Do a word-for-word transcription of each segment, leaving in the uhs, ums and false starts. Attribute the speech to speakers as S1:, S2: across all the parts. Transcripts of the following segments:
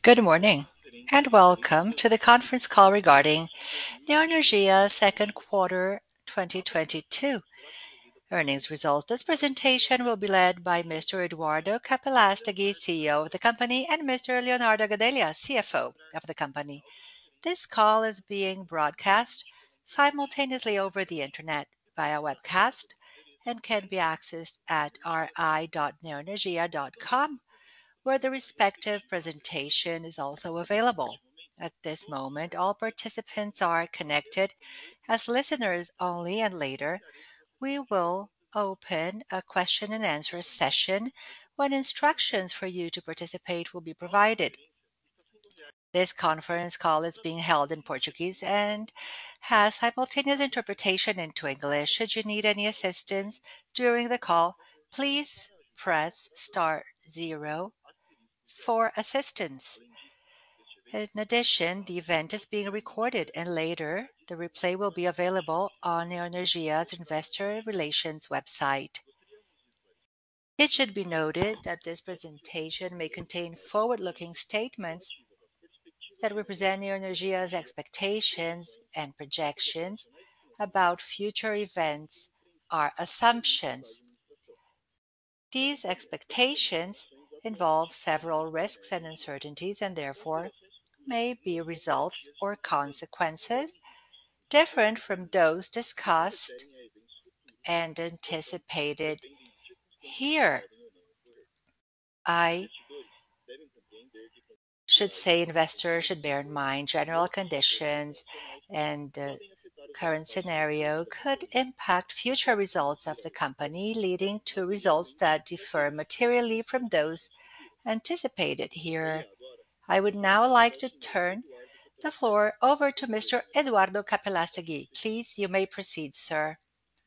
S1: Good morning, and welcome to the conference call regarding Neoenergia second quarter twenty twenty-two earnings results. This presentation will be led by Mister Eduardo Capelastegui, C E O of the company, and Mister Leonardo Gadelha, C F O of the company. This call is being broadcast simultaneously over the internet via webcast and can be accessed at r i dot neoenergia dot com, where the respective presentation is also available. At this moment, all participants are connected as listeners only, and later we will open a question and answer session when instructions for you to participate will be provided. This conference call is being held in Portuguese and has simultaneous interpretation into English. Should you need any assistance during the call, please press star zero for assistance. In addition, the event is being recorded and later the replay will be available on Neoenergia's investor relations website. It should be noted that this presentation may contain forward-looking statements that represent Neoenergia's expectations and projections about future events are assumptions. These expectations involve several risks and uncertainties and therefore may be results or consequences different from those discussed and anticipated here. I should say investors should bear in mind general conditions and the current scenario could impact future results of the company, leading to results that differ materially from those anticipated here. I would now like to turn the floor over to Mister Eduardo Capelastegui. Please, you may proceed, sir.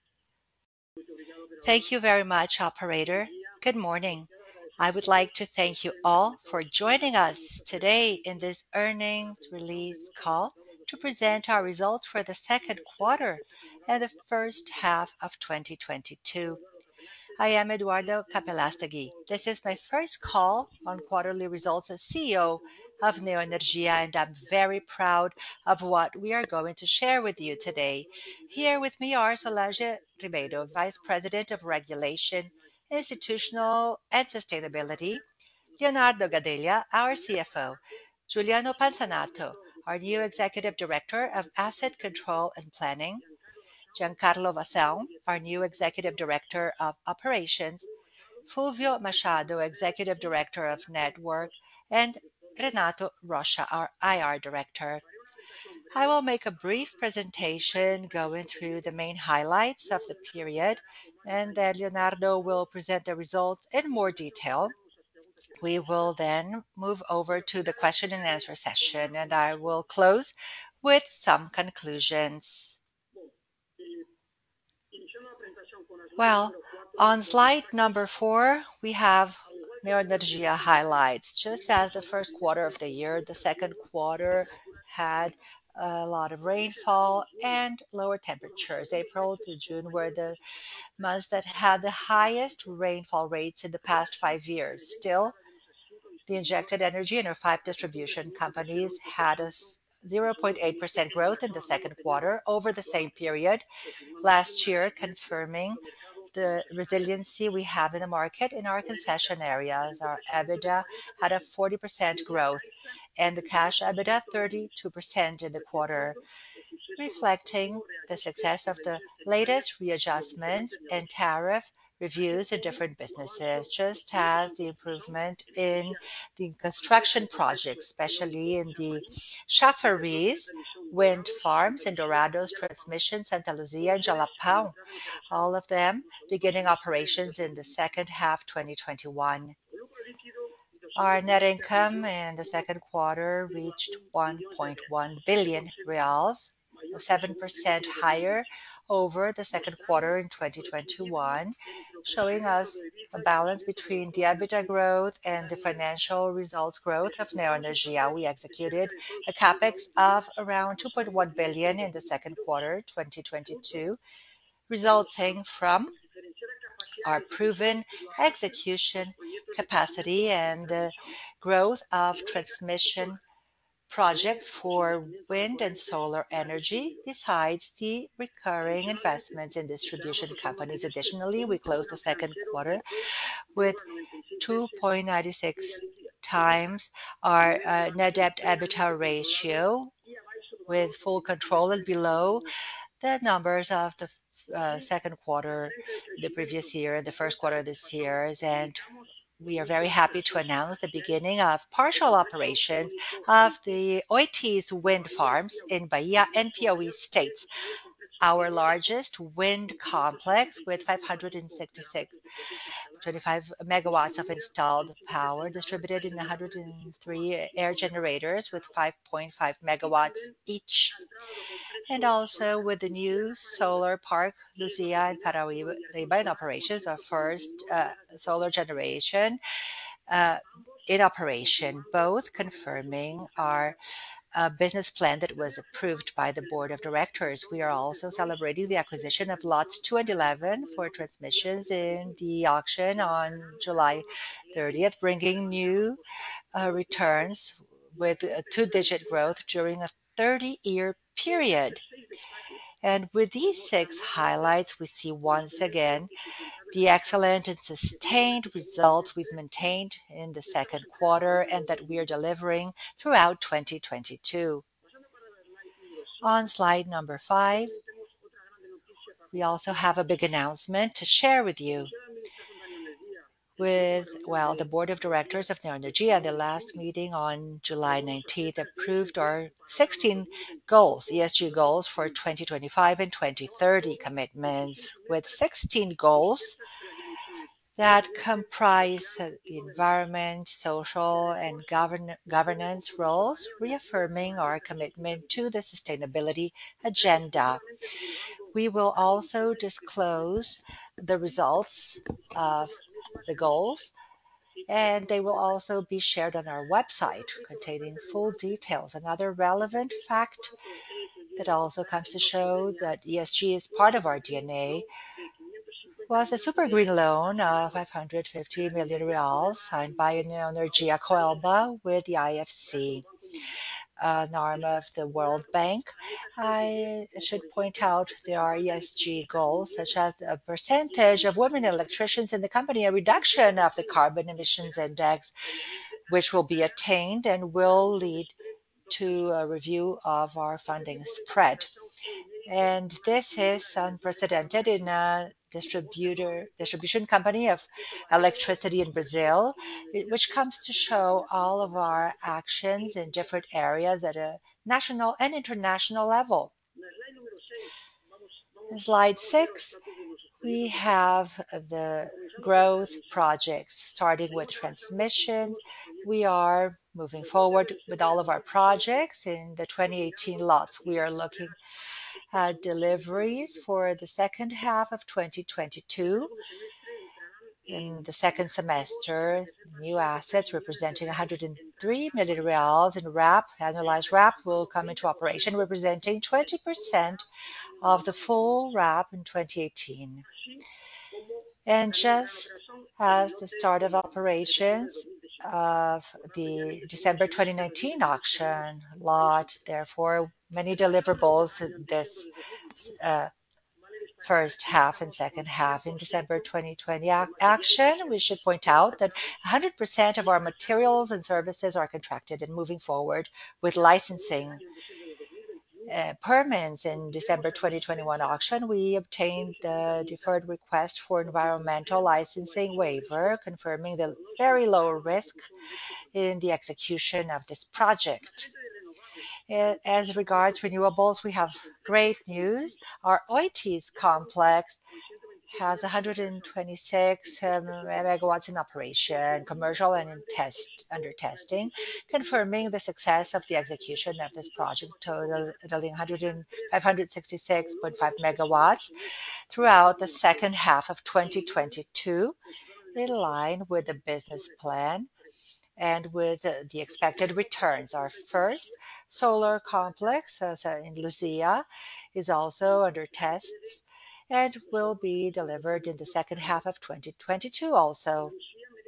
S1: Thank you very much, operator. Good morning. I would like to thank you all for joining us today in this earnings release call to present our results for the second quarter and the first half of twenty twenty-two. I am Eduardo Capelastegui. This is my first call on quarterly results as C E O of Neoenergia, and I'm very proud of what we are going to share with you today. Here with me are Solange Ribeiro, Vice President of Regulation, Institutional and Sustainability, Leonardo Gadelha, our C F O, Juliano Panzanato, our new Executive Director of Asset Control and Planning, Giancarlo Vassão, our new Executive Director of Operations, Fulvio Machado, Executive Director of Network, and Renato Rocha, our I R Director. I will make a brief presentation going through the main highlights of the period, and then Leonardo will present the results in more detail. We will then move over to the question and answer session, and I will close with some conclusions. Well, on slide number four, we have Neoenergia highlights. Just as the first quarter of the year, the second quarter had a lot of rainfall and lower temperatures. April to June were the months that had the highest rainfall rates in the past five years. Still, the injected energy in our five distribution companies had a zero point eight percent growth in the second quarter over the same period last year, confirming the resiliency we have in the market in our concession areas. Our EBITDA had a forty percent growth and the cash EBITDA thirty-two percent in the quarter, reflecting the success of the latest readjustments and tariff reviews in different businesses, just as the improvement in the construction projects, especially in the Chafariz wind farms in Dourados, Transmission, Santa Luzia, and Jalapão, all of them beginning operations in the second half twenty twenty-one. Our net income in the second quarter reached one point one billion reals, seven percent higher over the second quarter in twenty twenty-one, showing us a balance between the EBITDA growth and the financial results growth of Neoenergia. We executed a capex of around two point one billion in the second quarter twenty twenty-two, resulting from our proven execution capacity and the growth of transmission projects for wind and solar energy, besides the recurring investments in distribution companies. Additionally, we closed the second quarter with two point nine six times our uh, net debt EBITDA ratio, with full control and below the numbers of the uh, second quarter the previous year, the first quarter this year. And we are very happy to announce the beginning of partial operations of the Oitis wind farms in Bahia and Piauí states, our largest wind complex with five hundred sixty-six twenty-five megawatts of installed power distributed in one hundred three air generators with five point five megawatts each. And also with the new solar park, Luzia and Paraíba in operations, our first uh, solar generation uh, in operation, both confirming our uh, business plan that was approved by the board of directors. We are also celebrating the acquisition of lots two and eleven for transmissions in the auction on July thirtieth, bringing new uh, returns with a two-digit growth during a thirty-year period. And with these six highlights, we see once again the excellent and sustained results we've maintained in the second quarter and that we are delivering throughout twenty twenty-two. On slide number five, we also have a big announcement to share with you. With, well, the board of directors of Neoenergia at the last meeting on July nineteenth approved our sixteen goals, E S G goals for twenty twenty-five and twenty thirty commitments, with sixteen goals that comprise uh, the environment, social, and govern- governance roles, reaffirming our commitment to the sustainability agenda. We will also disclose the results of the goals, and they will also be shared on our website containing full details. Another relevant fact that also comes to show that E S G is part of our D N A was a super green loan of five hundred fifty million reals signed by Neoenergia Coelba with the I F C, an arm of the World Bank. I should point out there are E S G goals such as a percentage of women electricians in the company, a reduction of the carbon emissions index, which will be attained and will lead to a review of our funding spread. And this is unprecedented in a distributor distribution company of electricity in Brazil, which comes to show all of our actions in different areas at a national and international level. In slide six, we have the growth projects, starting with transmission. We are moving forward with all of our projects. In the twenty eighteen lots, we are looking at deliveries for the second half of twenty twenty-two. In the second semester, new assets representing one hundred three million reals in R A P, annualized R A P, will come into operation, representing twenty percent of the full R A P in twenty eighteen. And just as the start of operations of the December twenty nineteen auction lot, therefore, many deliverables this uh, first half and second half. In December twenty twenty ac- action, we should point out that one hundred percent of our materials and services are contracted and moving forward with licensing uh, permits. In December twenty twenty-one auction, we obtained the deferred request for environmental licensing waiver, confirming the very low risk in the execution of this project. Uh, As regards renewables, we have great news. Our Oitis complex has one hundred twenty-six um, megawatts in operation, commercial and in test under testing, confirming the success of the execution of this project, totaling one hundred five hundred sixty-six point five megawatts throughout the second half of twenty twenty-two, in line with the business plan and with uh, the expected returns. Our first solar complex uh, so in Luzia is also under tests and will be delivered in the second half of twenty twenty-two also.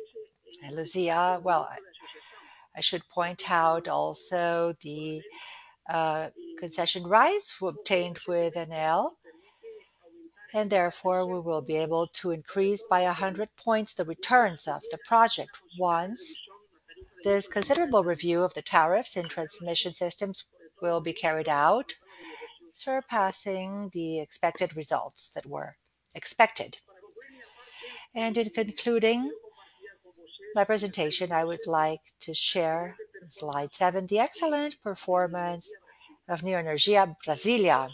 S1: And Luzia, well, I I should point out also the uh, concession rights were obtained with N L, and therefore we will be able to increase by one hundred points the returns of the project once this considerable review of the tariffs in transmission systems will be carried out, surpassing the expected results that were expected. And in concluding my presentation, I would like to share in slide seven the excellent performance of Neoenergia Brasilia.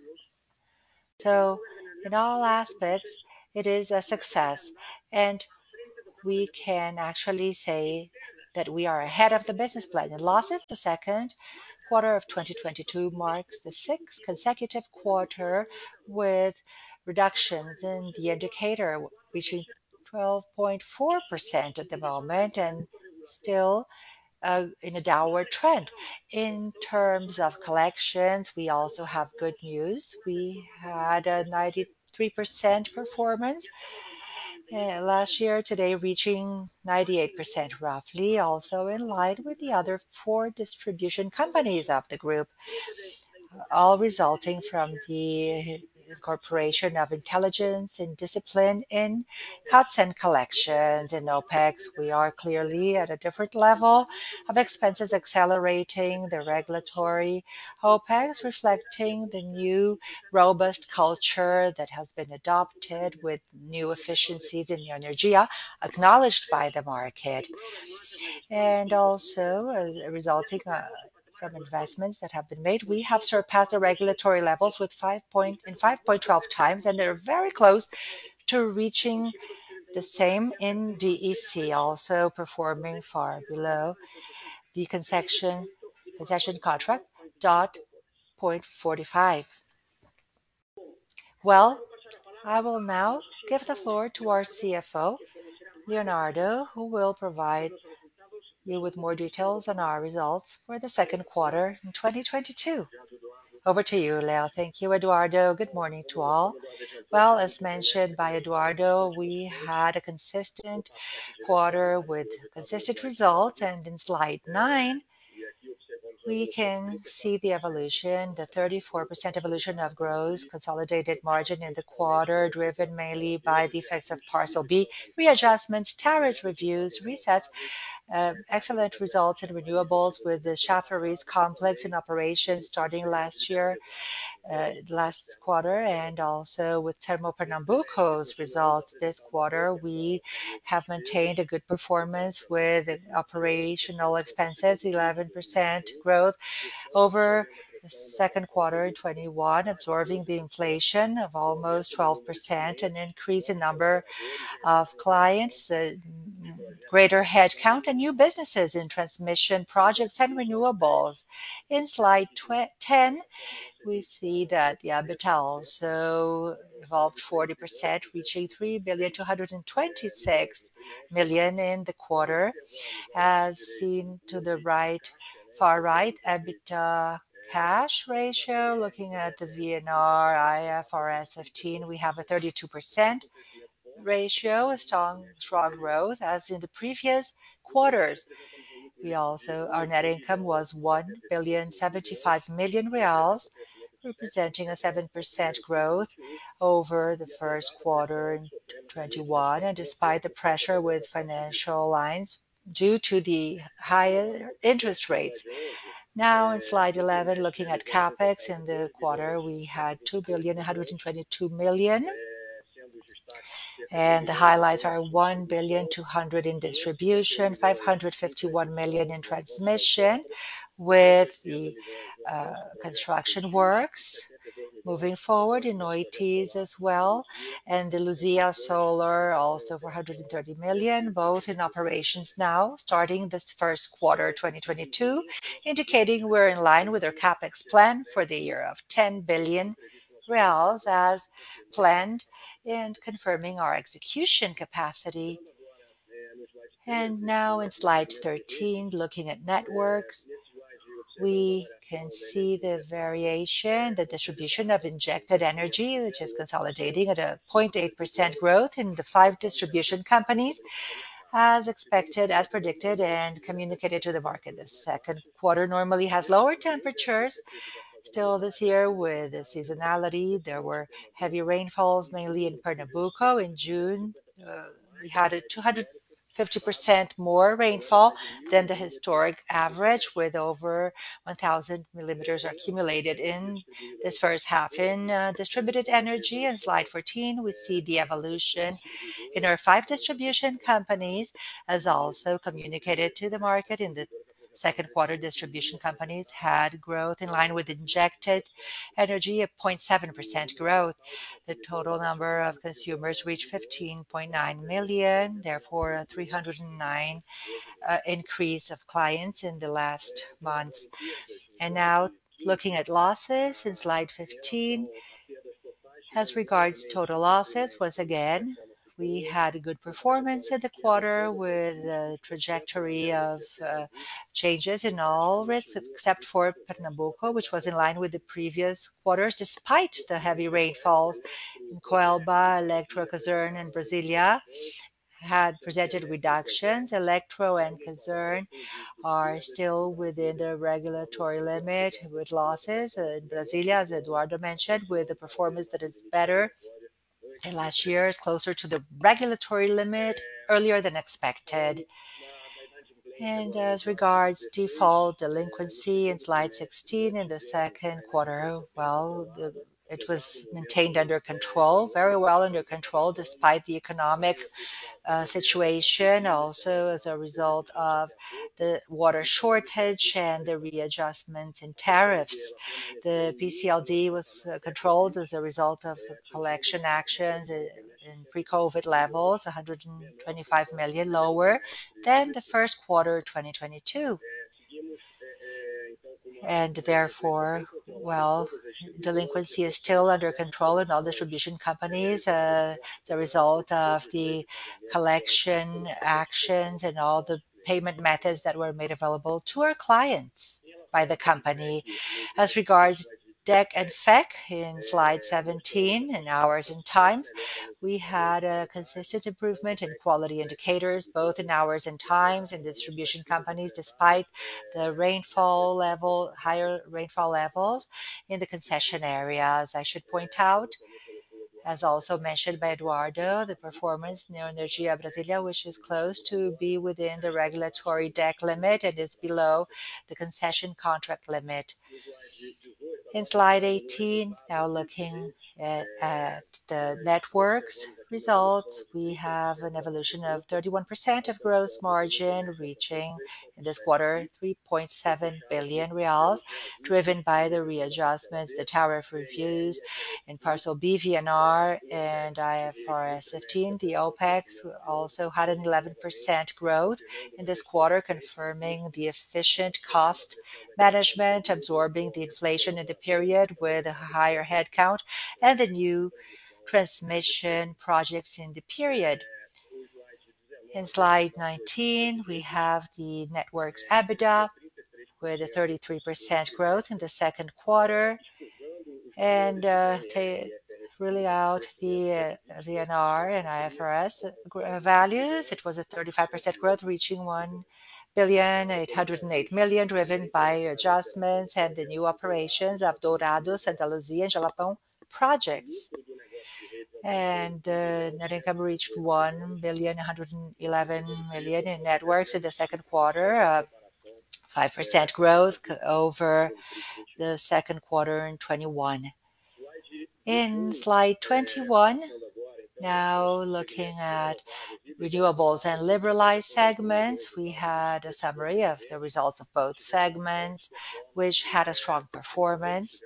S1: So, in all aspects, it is a success, and we can actually say that we are ahead of the business plan. In losses, the second quarter of twenty twenty-two marks the sixth consecutive quarter with reductions in the indicator, reaching twelve point four percent at the moment and still uh, in a downward trend. In terms of collections, we also have good news. We had a ninety-three percent performance uh, last year, today reaching ninety-eight percent roughly, also in line with the other four distribution companies of the group, all resulting from the incorporation of intelligence and discipline in cuts and collections. In OPEX, we are clearly at a different level of expenses accelerating the regulatory OPEX, reflecting the new robust culture that has been adopted with new efficiencies in Energia, acknowledged by the market, and also uh, resulting uh, from investments that have been made. We have surpassed the regulatory levels with five point in five point one two times, and they're very close to reaching the same in D E C, also performing far below the concession concession contract dot point four five. Well, I will now give the floor to our C F O, Leonardo, who will provide you with more details on our results for the second quarter in twenty twenty-two. Over to you, Leo. Thank you, Eduardo. Good morning to all. Well, as mentioned by Eduardo, we had a consistent quarter with consistent results, and in slide nine, we can see the evolution, the thirty-four percent evolution of gross consolidated margin in the quarter, driven mainly by the effects of Parcel B readjustments, tariff reviews, resets, uh, excellent results in renewables with the Chafariz complex in operation starting last year, uh, last quarter, and also with Termopernambuco's results this quarter. We have maintained a good performance with operational expenses, eleven percent growth over the second quarter in twenty-one, absorbing the inflation of almost twelve percent, an increase in number of clients, uh, greater headcount, and new businesses in transmission projects and renewables. In slide ten, we see that the EBITDA also evolved forty percent, reaching three billion two hundred twenty-six million in the quarter. As seen to the right, far right, EBITDA cash ratio, looking at the V N R I F R S fifteen, we have a thirty-two percent ratio, a strong, strong growth as in the previous quarters. We also, our net income was one billion seventy-five million reals, representing a seven percent growth over the first quarter in twenty-one, and despite the pressure with financial lines due to the higher interest rates. Now in slide eleven, looking at CapEx in the quarter, we had two billion one hundred twenty-two million, and the highlights are one billion two hundred in distribution, five hundred fifty-one million in transmission, with the uh, construction works moving forward in Oitis as well, and the Luzia Solar also for one hundred thirty million, both in operations now, starting this first quarter twenty twenty-two, indicating we're in line with our CapEx plan for the year of ten billion reals as planned, and confirming our execution capacity. And now in slide thirteen, looking at networks, we can see the variation, the distribution of injected energy, which is consolidating at a zero point eight percent growth in the five distribution companies. as expected, as predicted, and communicated to the market. The second quarter normally has lower temperatures. Still, this year, with the seasonality, there were heavy rainfalls, mainly in Pernambuco. In June, uh, we had a two hundred fifty percent more rainfall than the historic average, with over one thousand millimeters accumulated in this first half. In uh, distributed energy, in slide fourteen, we see the evolution in our five distribution companies, as also communicated to the market in the second quarter. Distribution companies had growth in line with injected energy of zero point seven percent growth. The total number of consumers reached fifteen point nine million, therefore a three hundred nine uh, increase of clients in the last months. And now looking at losses in slide fifteen, as regards total losses, once again, we had a good performance in the quarter with a trajectory of uh, changes in all risks except for Pernambuco, which was in line with the previous quarters despite the heavy rainfalls. In Coelba, Electro, Cazerne, and Brasilia had presented reductions. Electro and Cazerne are still within the regulatory limit with losses. In Brasilia, as Eduardo mentioned, with a performance that is better and last year is closer to the regulatory limit earlier than expected. And as regards default delinquency in slide sixteen in the second quarter, well, the, it was maintained under control, very well under control, despite the economic uh, situation, also as a result of the water shortage and the readjustments in tariffs. The P C L D was uh, controlled as a result of collection actions in, in pre-COVID levels, one hundred twenty-five million lower than the first quarter twenty twenty-two. And therefore, well, delinquency is still under control in all distribution companies as a result of the collection actions and all the payment methods that were made available to our clients by the company. As regards D E C and F E C in slide seventeen, in hours and times, we had a consistent improvement in quality indicators, both in hours and times in distribution companies, despite the rainfall level, higher rainfall levels in the concession areas. I should point out, as also mentioned by Eduardo, the performance Neoenergia Brasilia, which is close to be within the regulatory D E C limit and is below the concession contract limit. In slide eighteen, now looking at, at the networks results, we have an evolution of thirty-one percent of gross margin, reaching in this quarter three point seven billion reals, driven by the readjustments, the tariff reviews in Parcel B, V N R, and I F R S fifteen. The OPEX also had an eleven percent growth in this quarter, confirming the efficient cost management, absorbing the inflation in the period with a higher headcount and the new transmission projects in the period. In slide nineteen, we have the network's EBITDA with a thirty-three percent growth in the second quarter, and uh, to really out the uh, V N R and I F R S values, it was a thirty-five percent growth, reaching one billion eight hundred eight million, driven by adjustments and the new operations of Dourado, Santa Luzia, and Jalapão projects. And the net income reached one billion one hundred eleven million in networks in the second quarter, uh, five percent growth over the second quarter in twenty-one. In slide twenty-one, now looking at renewables and liberalized segments, we had a summary of the results of both segments, which had a strong performance.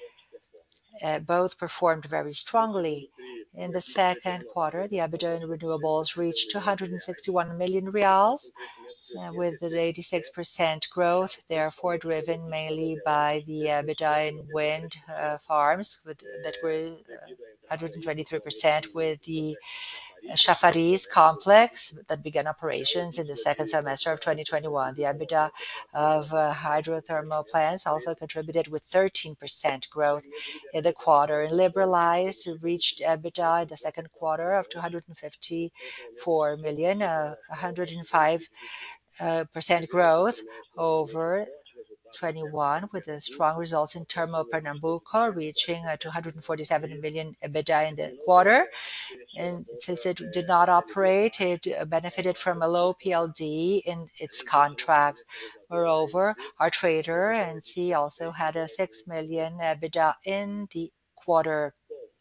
S1: Uh, both performed very strongly. In the second quarter, the EBITDA in renewables reached two hundred sixty-one million reals, uh, with an eighty-six percent growth, therefore driven mainly by the EBITDA in wind uh, farms with, that were uh, one hundred twenty-three percent, with the Chafariz complex that began operations in the second semester of twenty twenty-one. The EBITDA of uh, hydrothermal plants also contributed with thirteen percent growth in the quarter, and liberalized reached EBITDA in the second quarter of two hundred fifty-four million, uh, one hundred five uh, percent growth over twenty-one, with a strong results in Termopernambuco, reaching uh, two hundred forty-seven million EBITDA in the quarter. And since it did not operate, it uh, benefited from a low P L D in its contracts. Moreover, our trader and C also had a six million EBITDA in the quarter.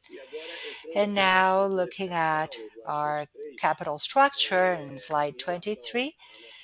S1: And now looking at our capital structure in slide twenty-three.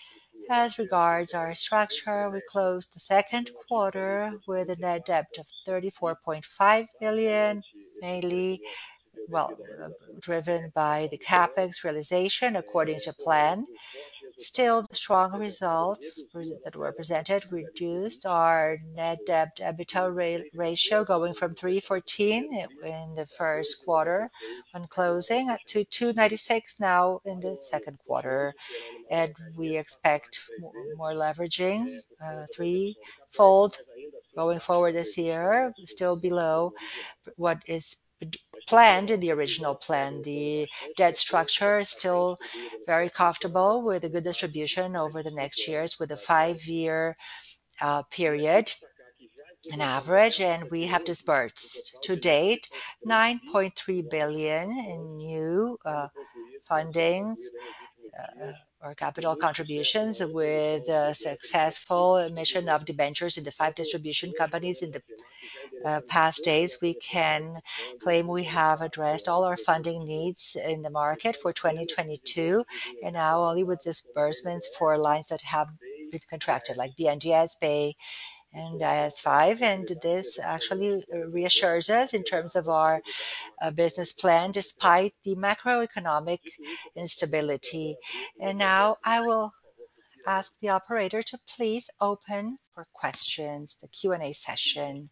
S1: As regards our structure, we closed the second quarter with a net debt of thirty-four point five billion, mainly well uh, driven by the capex realization according to plan. Still, the strong results pres- that were presented reduced our net debt EBITDA ra- ratio, going from three fourteen in the first quarter when closing to two ninety-six now in the second quarter. And we expect mo- more leveraging, uh, threefold going forward this year, still below what is p- planned in the original plan. The debt structure is still very comfortable with a good distribution over the next years, with a five-year uh, period, an average, and we have disbursed to date nine point three billion in new uh, fundings uh, or capital contributions, with a successful emission of debentures in the five distribution companies in the uh, past days. We can claim we have addressed all our funding needs in the market for twenty twenty-two, and now only with disbursements for lines that have been contracted, like B N D E S, Bay, and I S five. And this actually reassures us in terms of our uh, business plan, despite the macroeconomic instability. And now I will ask the operator to please open for questions, the Q and A session.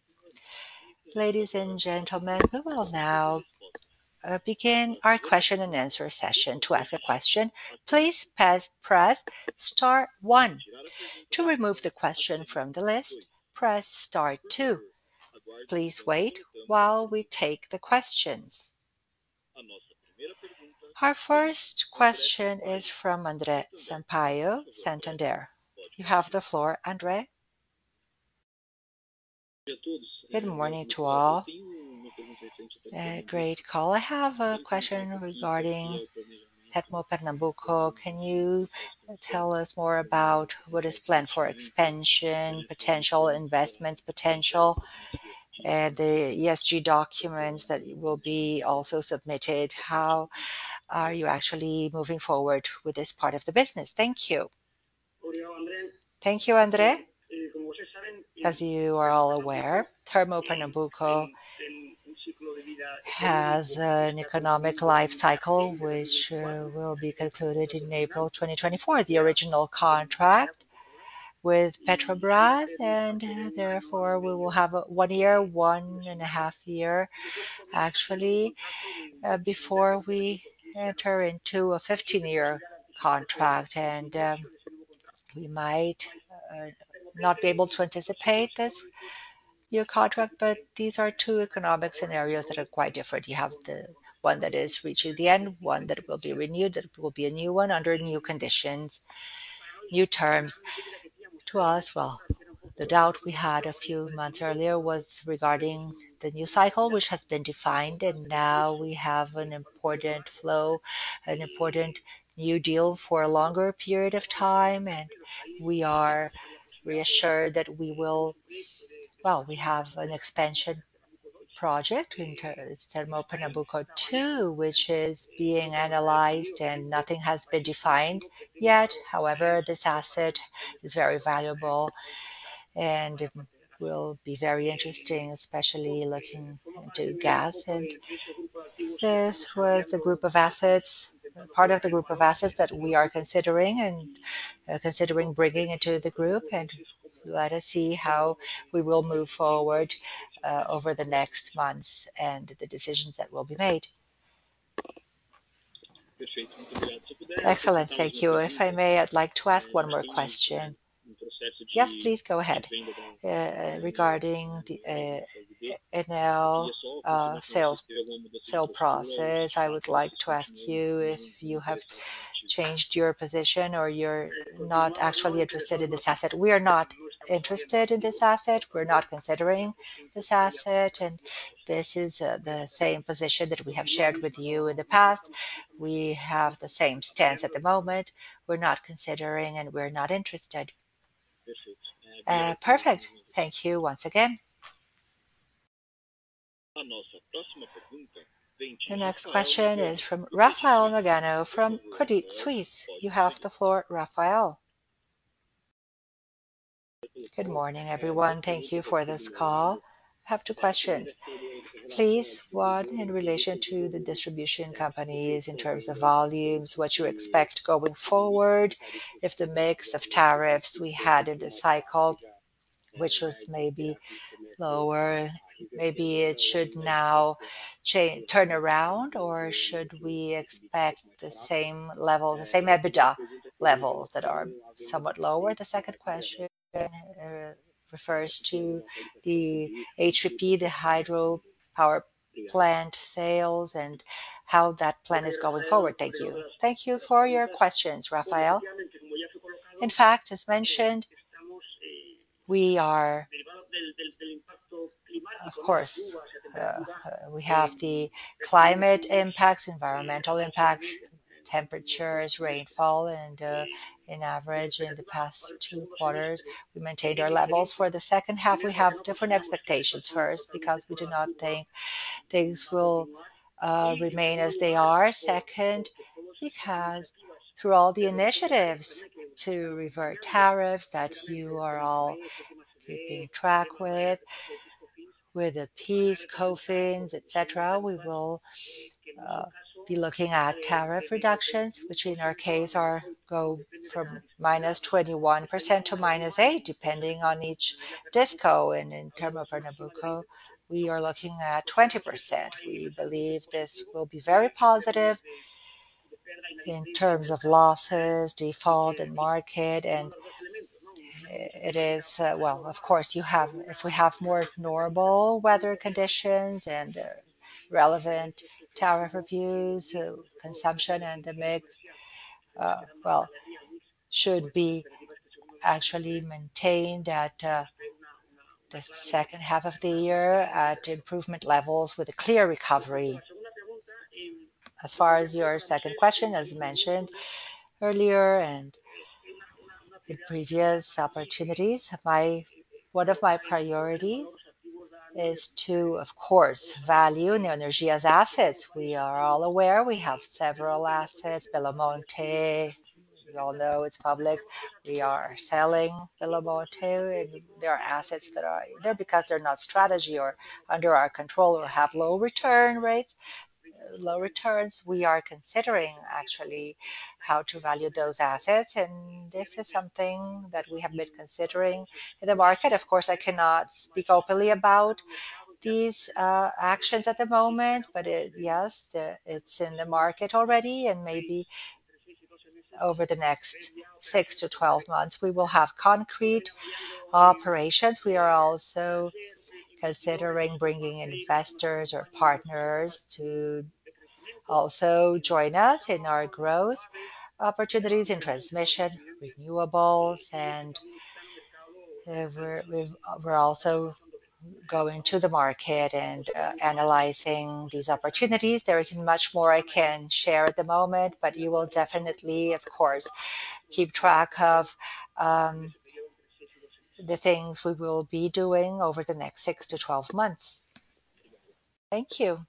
S1: Ladies and gentlemen, we will now uh, begin our question and answer session. To ask a question, please press, press star one. To remove the question from the list, press star two. Please wait while we take the questions. Our first question is from André Sampaio, Santander. You have the floor, André. Good morning to all. A great call. I have a question regarding Tecmo Pernambuco. Can you tell us more about what is planned for expansion, potential investments, potential, and the E S G documents that will be also submitted? How are you actually moving forward with this part of the business? Thank you. Thank you, André. As you are all aware, Termo Pernambuco has an economic life cycle which uh, will be concluded in April twenty twenty-four. The original contract with Petrobras, and uh, therefore we will have a one year, one and a half year actually uh, before we enter into a fifteen year contract. And um, we might uh, not be able to anticipate this your contract, but these are two economic scenarios that are quite different. You have the one that is reaching the end, one that will be renewed, that will be a new one under new conditions, new terms. To us, well, the doubt we had a few months earlier was regarding the new cycle, which has been defined, and now we have an important flow, an important new deal for a longer period of time, and we are reassured that we will, well, we have an expansion project in Termo Pernambuco two, which is being analyzed and nothing has been defined yet. However, this asset is very valuable and it will be very interesting, especially looking into gas. And this was the group of assets, part of the group of assets that we are considering and uh, considering bringing into the group. And let us see how we will move forward uh, over the next months and the decisions that will be made. Excellent. Thank you. If I may, I'd like to ask one more question. Yes, please go ahead. Uh, regarding the uh, N L uh, sales sale process, I would like to ask you if you have changed your position or you're not actually interested in this asset. We are not interested in this asset. We're not considering this asset, and this is uh, the same position that we have shared with you in the past. We have the same stance at the moment. We're not considering and we're not interested. Uh, perfect. Thank you once again. The next question is from Rafael Nagano from Credit Suisse. You have the floor, Rafael. Good morning, everyone. Thank you for this call. I have two questions. Please, one in relation to the distribution companies in terms of volumes, what you expect going forward, if the mix of tariffs we had in the cycle, which was maybe lower, maybe it should now change, turn around, or should we expect the same level, the same EBITDA levels that are somewhat lower? The second question uh, refers to the H P P, the hydro power plant sales, and how that plan is going forward. Thank you. Thank you for your questions, Rafael. In fact, as mentioned, we are, of course, uh, uh, we have the climate impacts, environmental impacts, temperatures, rainfall, and uh, in average in the past two quarters, we maintained our levels. For the second half, we have different expectations. First, because we do not think things will uh, remain as they are. Second, because through all the initiatives to revert tariffs that you are all keeping track with, with the PIS, COFINS, et cetera, we will uh, be looking at tariff reductions, which in our case are go from minus twenty-one percent to minus eight, depending on each disco. And in terms of Pernambuco, we are looking at twenty percent. We believe this will be very positive in terms of losses, default, and market. And it is, uh, well, of course, you have, if we have more normal weather conditions and uh, relevant tariff reviews, uh, consumption and the mix, uh, well, should be actually maintained at uh, the second half of the year at improvement levels with a clear recovery. As far as your second question, as mentioned earlier and in previous opportunities, my one of my priorities is to, of course, value Neoenergia's assets. We are all aware we have several assets, Belo Monte, we all know it's public. We are selling Belo Monte, and there are assets that are either because they're not strategy or under our control or have low return rates, low returns. We are considering actually how to value those assets, and this is something that we have been considering in the market. Of course, I cannot speak openly about these uh, actions at the moment, but it, yes, the, it's in the market already, and maybe over the next six to twelve months, we will have concrete operations. We are also considering bringing investors or partners to also join us in our growth opportunities in transmission, renewables, and uh, we're, we've, we're also going to the market and uh, analyzing these opportunities. There isn't much more I can share at the moment, but you will definitely, of course, keep track of um, the things we will be doing over the next six to twelve months. Thank you.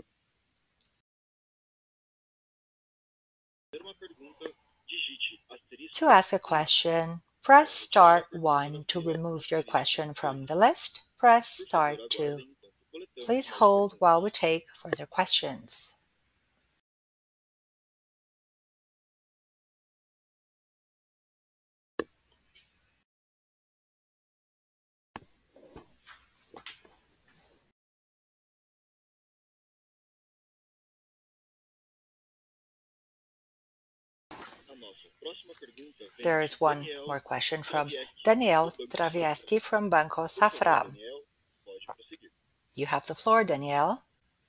S1: To ask a question, press star one. To remove your question from the list, press star two. Please hold while we take further questions. There is one more question from Daniel Travieschi from Banco Safra. You have the floor, Daniel.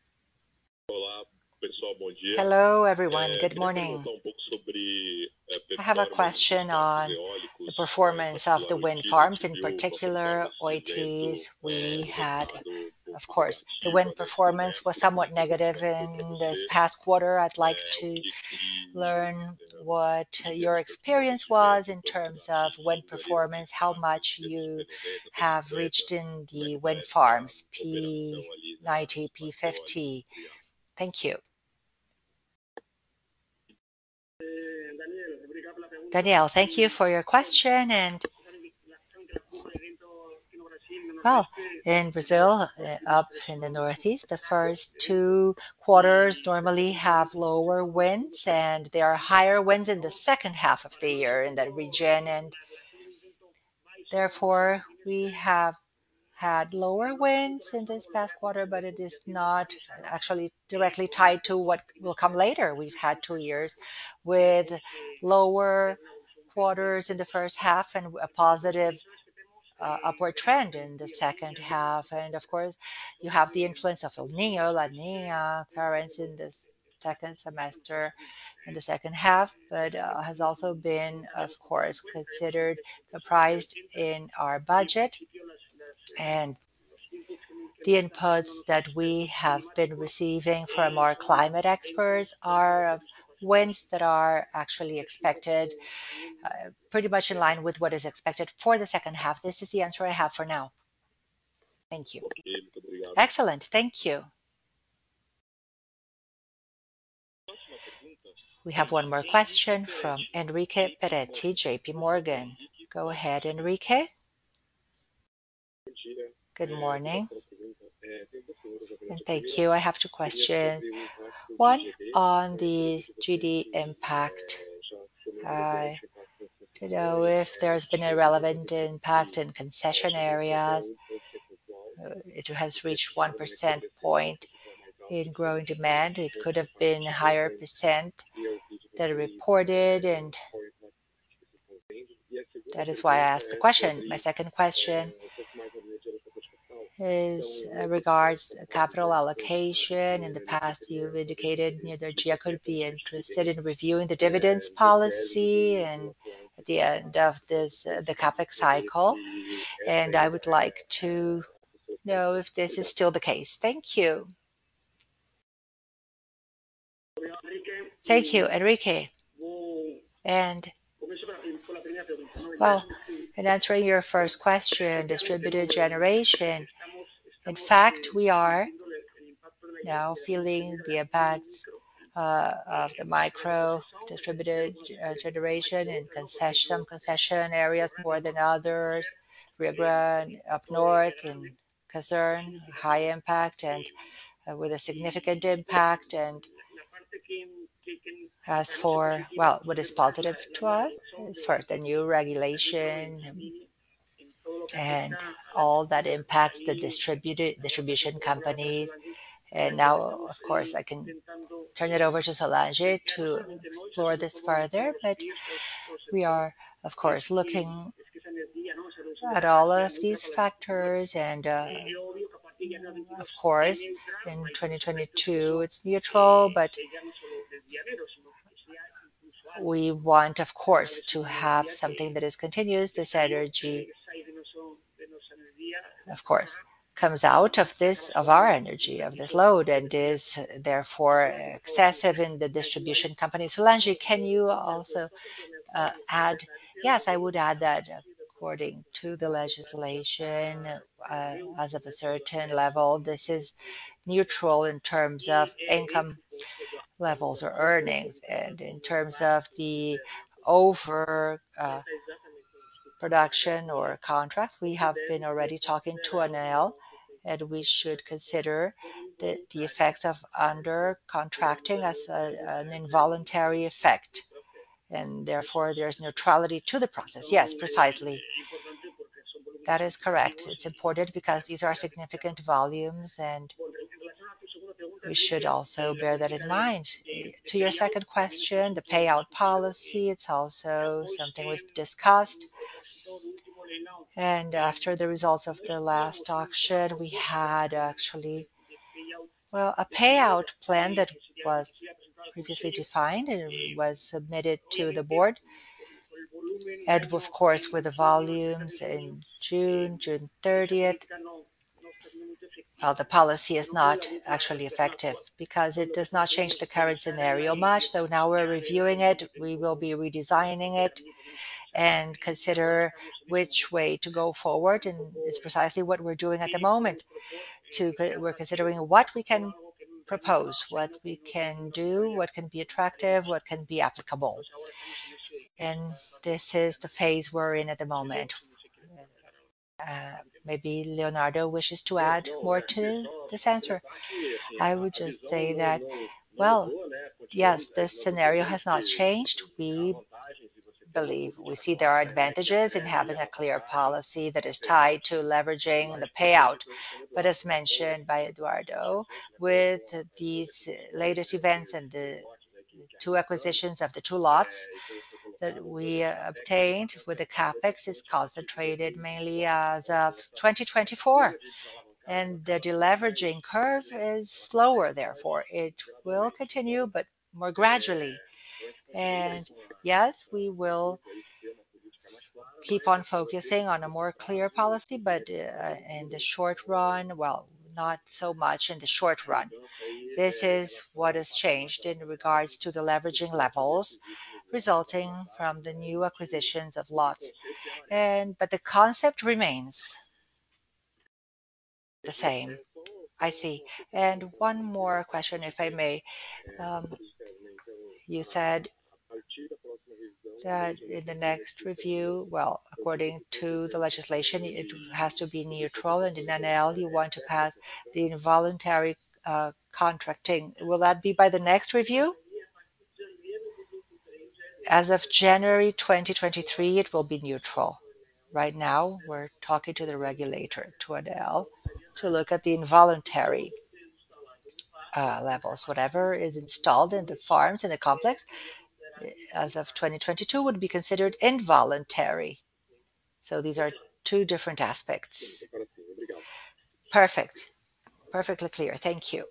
S1: Hello, everyone. Good morning. I have a question on the performance of the wind farms, in particular Oitis. We had, of course, the wind performance was somewhat negative in this past quarter. I'd like to learn what your experience was in terms of wind performance, how much you have reached in the wind farms, P ninety, P fifty. Thank you. Daniel, thank you for your question. And well, in Brazil, uh, up in the Northeast, the first two quarters normally have lower winds, and there are higher winds in the second half of the year in that region. And therefore, we have had lower winds in this past quarter, but it is not actually directly tied to what will come later. We've had two years with lower quarters in the first half and a positive uh, upward trend in the second half. And of course, you have the influence of El Nino, La Nina currents in the second semester, in the second half, but uh, has also been, of course, considered comprised in our budget. And the inputs that we have been receiving from our climate experts are of winds that are actually expected uh, pretty much in line with what is expected for the second half. This is the answer I have for now. Thank you. Excellent. Thank you. We have one more question from Enrique Peretti, J P Morgan. Go ahead, Enrique. Good morning. And thank you. I have two questions. One on the G D impact. Uh, to know if there's been a relevant impact in concession areas. Uh, it has reached one percent point in growing demand. It could have been a higher percent that are reported, and that is why I asked the question. My second question is uh, regards capital allocation. In the past, you've indicated Neoenergia could be interested in reviewing the dividends policy and at the end of this uh, the capex cycle. And I would like to know if this is still the case. Thank you. Thank you, Enrique. And well, in answering your first question, distributed generation, in fact, we are now feeling the impacts uh, of the micro distributed uh, generation in concession, some concession areas more than others, Rio Grande up north in Kazern, high impact and uh, with a significant impact. And as for, well, what is positive to us is first the new regulation and all that impacts the distributed distribution companies. And now, of course, I can turn it over to Solange to explore this further. But we are, of course, looking at all of these factors. And uh, of course, in twenty twenty-two, it's neutral, but we want, of course, to have something that is continuous. This energy, of course, comes out of this, of our energy, of this load, and is therefore excessive in the distribution company. Solange, can you also uh, add? Yes, I would add that according to the legislation, uh, as of a certain level, this is neutral in terms of income levels or earnings, and in terms of the over uh, production or contracts, we have been already talking to ANEEL, and we should consider the, the effects of under contracting as a, an involuntary effect, and therefore there's neutrality to the process. Yes, precisely. That is correct. It's important because these are significant volumes. And We should also bear that in mind. To your second question, the payout policy, it's also something we've discussed. And after the results of the last auction, we had actually, well, a payout plan that was previously defined and was submitted to the board. And of course, with the volumes in June, June thirtieth, well, the policy is not actually effective because it does not change the current scenario much. So now we're reviewing it. We will be redesigning it and consider which way to go forward. And it's precisely what we're doing at the moment. To we're considering what we can propose, what we can do, what can be attractive, what can be applicable. And this is the phase we're in at the moment. Uh, maybe Leonardo wishes to add more to this answer. I would just say that, well, yes, this scenario has not changed. We believe we see there are advantages in having a clear policy that is tied to leveraging the payout. But as mentioned by Eduardo, with these latest events and the two acquisitions of the two lots that we uh, obtained with the capex is concentrated mainly as of twenty twenty-four. And the deleveraging curve is slower, therefore. It will continue, but more gradually. And yes, we will keep on focusing on a more clear policy, but uh, in the short run, well, not so much in the short run. This is what has changed in regards to the leveraging levels resulting from the new acquisitions of lots. And but the concept remains the same. I see. And one more question, if I may. Um, you said that in the next review, well, according to the legislation, it has to be neutral, and in N L, you want to pass the involuntary uh, contracting. Will that be by the next review? As of January twenty twenty-three, it will be neutral. Right now, we're talking to the regulator, to N L, to look at the involuntary uh, levels. Whatever is installed in the farms in the complex as of twenty twenty-two would be considered involuntary. So these are two different aspects. Perfect. Perfectly clear. Thank you.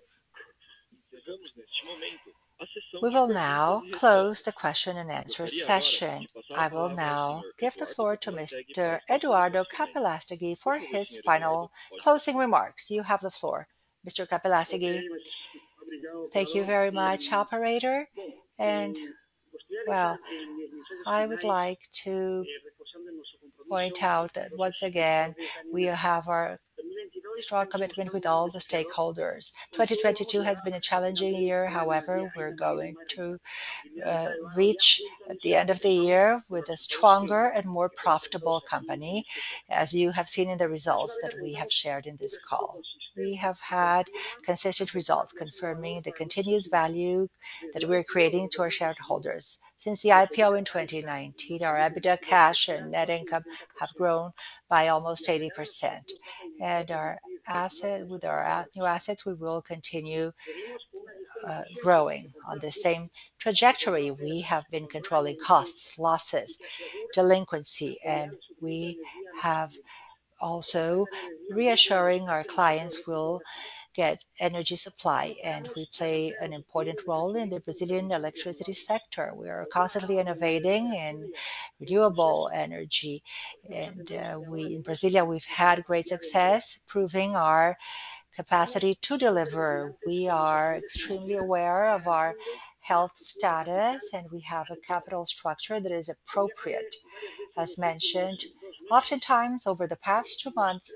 S1: We will now close the question and answer session. I will now give the floor to Mister Eduardo Capelastegui for his final closing remarks. You have the floor, Mister Capelastegui. Thank you very much, operator. And, well, I would like to point out that once again, we have our strong commitment with all the stakeholders. twenty twenty-two has been a challenging year. However, we're going to uh, reach at the end of the year with a stronger and more profitable company, as you have seen in the results that we have shared in this call. We have had consistent results confirming the continuous value that we're creating to our shareholders. Since the I P O in twenty nineteen, our EBITDA, cash, and net income have grown by almost eighty percent. And our asset, with our new assets, we will continue uh, growing on the same trajectory. We have been controlling costs, losses, delinquency, and we have also reassuring our clients will get energy supply, and we play an important role in the Brazilian electricity sector. We are constantly innovating in renewable energy, and uh, we in Brasilia we've had great success proving our capacity to deliver. We are extremely aware of our health status, and we have a capital structure that is appropriate. As mentioned, oftentimes over the past two months,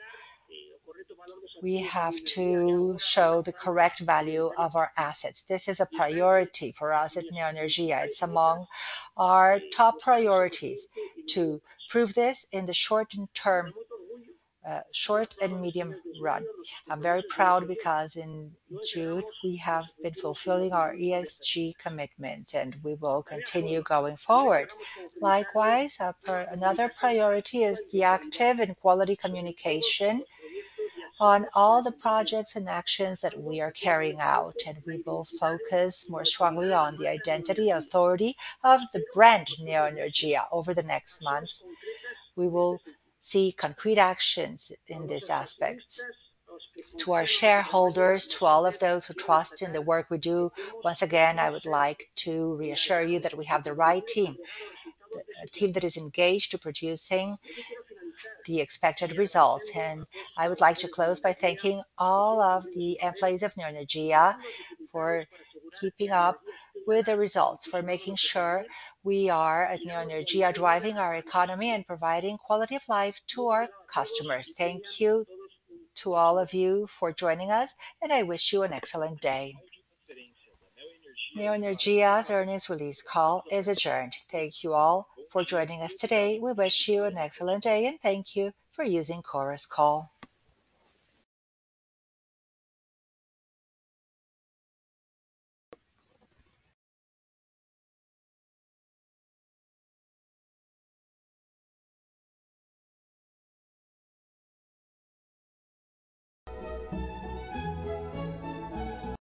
S1: we have to show the correct value of our assets. This is a priority for us at Neoenergia. It's among our top priorities to prove this in the short term, uh, short and medium run. I'm very proud because in June we have been fulfilling our E S G commitments, and we will continue going forward. Likewise, uh, per, another priority is the active and quality communication on all the projects and actions that we are carrying out, and we will focus more strongly on the identity authority of the brand Neoenergia over the next months. We will see concrete actions in this aspect. To our shareholders, to all of those who trust in the work we do, once again, I would like to reassure you that we have the right team, a team that is engaged to producing the expected results. And I would like to close by thanking all of the employees of Neoenergia for keeping up with the results, for making sure we are at Neoenergia driving our economy and providing quality of life to our customers. Thank you to all of you for joining us, and I wish you an excellent day. Neoenergia's earnings release call is adjourned. Thank you all for joining us today. We wish you an excellent day, and thank you for using Chorus Call.